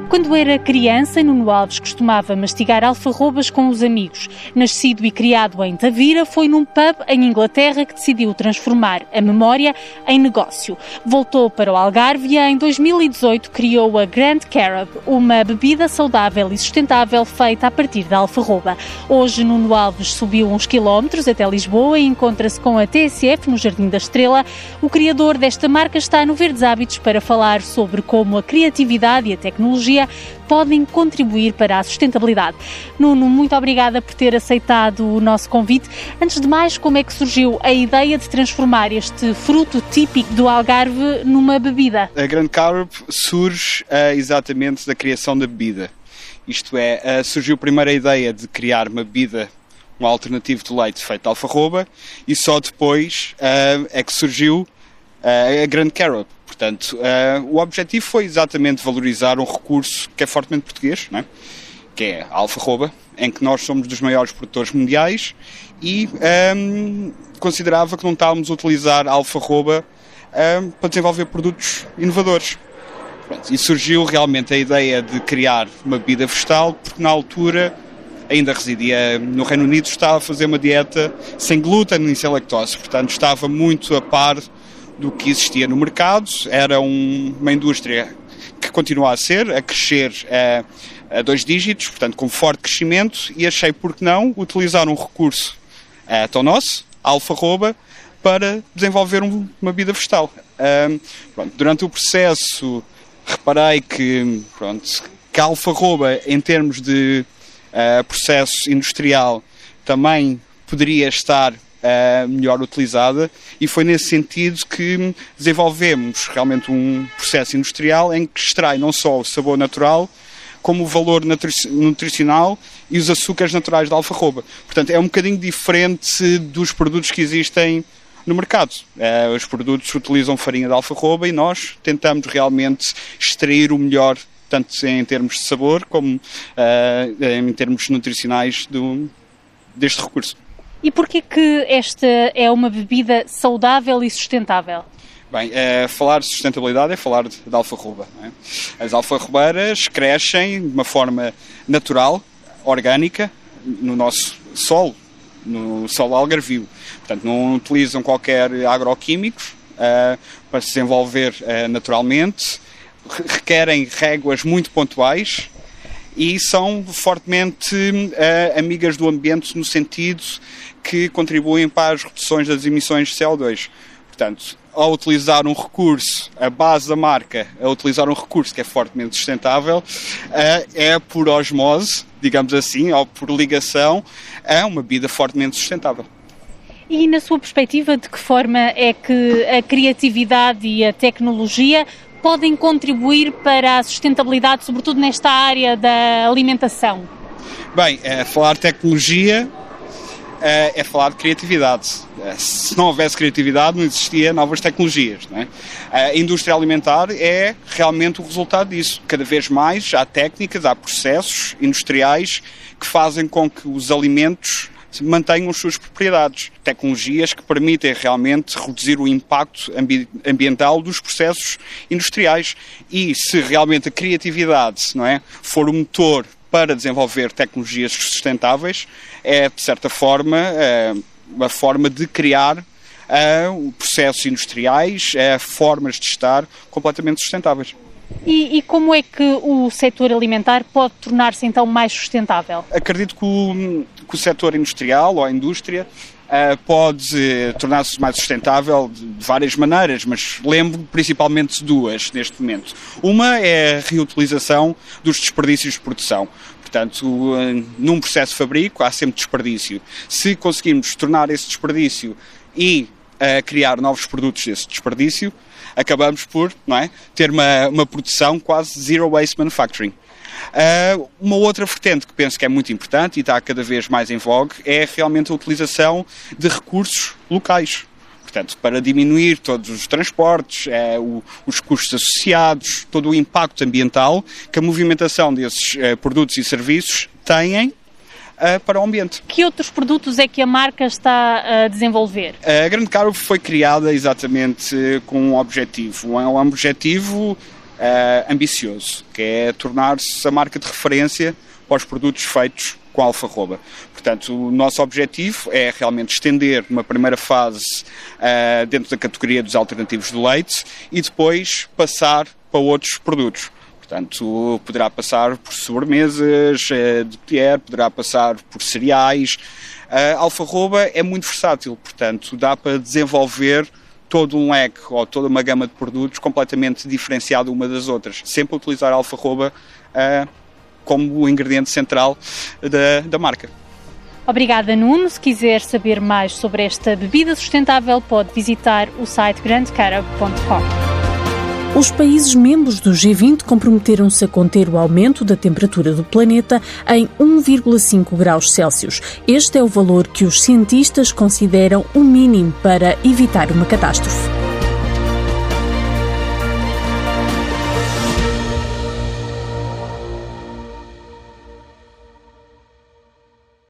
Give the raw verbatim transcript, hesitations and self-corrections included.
Quando era criança, Nuno Alves costumava mastigar alfarrobas com os amigos. Nascido e criado em Tavira, foi num pub em Inglaterra que decidiu transformar a memória em negócio. Voltou para o Algarve e em dois mil e dezoito criou a Grand Carob, uma bebida saudável e sustentável feita a partir da alfarroba. Hoje, Nuno Alves subiu uns quilómetros até Lisboa e encontra-se com a T S F no Jardim da Estrela. O criador desta marca está no Verdes Hábitos para falar sobre como a criatividade e a tecnologia podem contribuir para a sustentabilidade. Nuno, muito obrigada por ter aceitado o nosso convite. Antes de mais, como é que surgiu a ideia de transformar este fruto típico do Algarve numa bebida? A Grand Carob surge uh, exatamente da criação da bebida. Isto é, uh, surgiu primeiro a ideia de criar uma bebida, um alternativo de leite feito de alfarroba, e só depois uh, é que surgiu uh, a Grand Carob. Portanto, uh, o objetivo foi exatamente valorizar um recurso que é fortemente português, não é? Que é a alfarroba, em que nós somos dos maiores produtores mundiais e um, considerava que não estávamos a utilizar a alfarroba um, para desenvolver produtos inovadores. Pronto, e surgiu realmente a ideia de criar uma bebida vegetal, porque na altura ainda residia no Reino Unido, estava a fazer uma dieta sem glúten e sem lactose, portanto estava muito a par do que existia no mercado. Era um, uma indústria que continua a ser, a crescer a, a dois dígitos, portanto com forte crescimento, e achei, por que não, utilizar um recurso uh, tão nosso, a alfarroba, para desenvolver um, uma bebida vegetal. Uh, pronto, durante o processo reparei que, pronto, que a alfarroba, em termos de uh, processo industrial, também poderia estar Uh, melhor utilizada, e foi nesse sentido que desenvolvemos realmente um processo industrial em que extrai não só o sabor natural, como o valor nutri- nutricional e os açúcares naturais da alfarroba. Portanto, é um bocadinho diferente dos produtos que existem no mercado. Uh, os produtos utilizam farinha de alfarroba e nós tentamos realmente extrair o melhor, tanto em termos de sabor como uh, em termos nutricionais do, deste recurso. E porquê que esta é uma bebida saudável e sustentável? Bem, é, falar de sustentabilidade é falar de, de alfarroba, não é? As alfarrobeiras crescem de uma forma natural, orgânica, no nosso solo, no solo algarvio. Portanto, não utilizam qualquer agroquímicos uh, para se desenvolver uh, naturalmente, requerem réguas muito pontuais e são fortemente uh, amigas do ambiente, no sentido que contribuem para as reduções das emissões de C O dois. Portanto, ao utilizar um recurso, a base da marca, a utilizar um recurso que é fortemente sustentável, uh, é por osmose, digamos assim, ou por ligação, a uma bebida fortemente sustentável. E, na sua perspectiva, de que forma é que a criatividade e a tecnologia podem contribuir para a sustentabilidade, sobretudo nesta área da alimentação? Bem, é, falar de tecnologia é, é falar de criatividade. Se não houvesse criatividade, não existia novas tecnologias, não é? A indústria alimentar é realmente o resultado disso. Cada vez mais há técnicas, há processos industriais que fazem com que os alimentos mantenham as suas propriedades. Tecnologias que permitem realmente reduzir o impacto ambi- ambiental dos processos industriais. E se realmente a criatividade, não é, for o motor para desenvolver tecnologias sustentáveis, é, de certa forma, é, uma forma de criar é, processos industriais, é, formas de estar completamente sustentáveis. E, e como é que o setor alimentar pode tornar-se então mais sustentável? Acredito que o, que o setor industrial ou a indústria uh, pode uh, tornar-se mais sustentável de, de várias maneiras, mas lembro principalmente de duas neste momento. Uma é a reutilização dos desperdícios de produção. Portanto, uh, num processo de fabrico há sempre desperdício. Se conseguirmos tornar esse desperdício e uh, criar novos produtos desse desperdício, acabamos por, não é, ter uma, uma produção quase zero waste manufacturing. Uh, uma outra vertente que penso que é muito importante e está cada vez mais em vogue é realmente a utilização de recursos locais. Portanto, para diminuir todos os transportes, uh, o, os custos associados, todo o impacto ambiental que a movimentação desses uh, produtos e serviços têm Uh, para o ambiente. Que outros produtos é que a marca está a desenvolver? A Grand Carob foi criada exatamente com um objetivo. Um objetivo uh, ambicioso, que é tornar-se a marca de referência para os produtos feitos com alfarroba. Portanto, o nosso objetivo é realmente estender uma primeira fase uh, dentro da categoria dos alternativos de leite e depois passar para outros produtos. Portanto, poderá passar por sobremesas uh, de colher, poderá passar por cereais. A alfarroba é muito versátil, portanto, dá para desenvolver todo um leque ou toda uma gama de produtos completamente diferenciada uma das outras. Sempre utilizar a alfarroba uh, como o ingrediente central da, da marca. Obrigada, Nuno. Se quiser saber mais sobre esta bebida sustentável, pode visitar o site grande cara ponto com. Os países membros do G vinte comprometeram-se a conter o aumento da temperatura do planeta em um vírgula cinco graus Celsius. Este é o valor que os cientistas consideram o mínimo para evitar uma catástrofe.